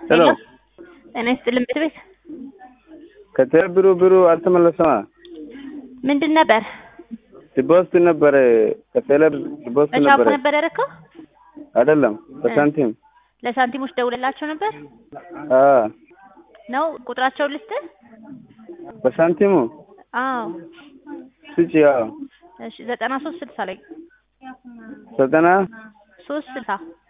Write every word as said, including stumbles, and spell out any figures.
ሄሎ እኔ ስትልም ቤት ቤት ከተብሩ ብሩ አልተመለሰማ ምንድን ነበር? ዲፖዚት ነበር ከተለብ ዲፖዚት ነበር በቻፓ ነበር ያደረከው? አይደለም በሳንቲም ለሳንቲሞች ደውለላቸው ነበር? አዎ ነው ቁጥራቸው ልስጥ? በሳንቲሙ አዎ ስጪ አዎ እሺ ዘጠና ሶስት ስልሳ ላይ ዘጠና ሶስት ስልሳ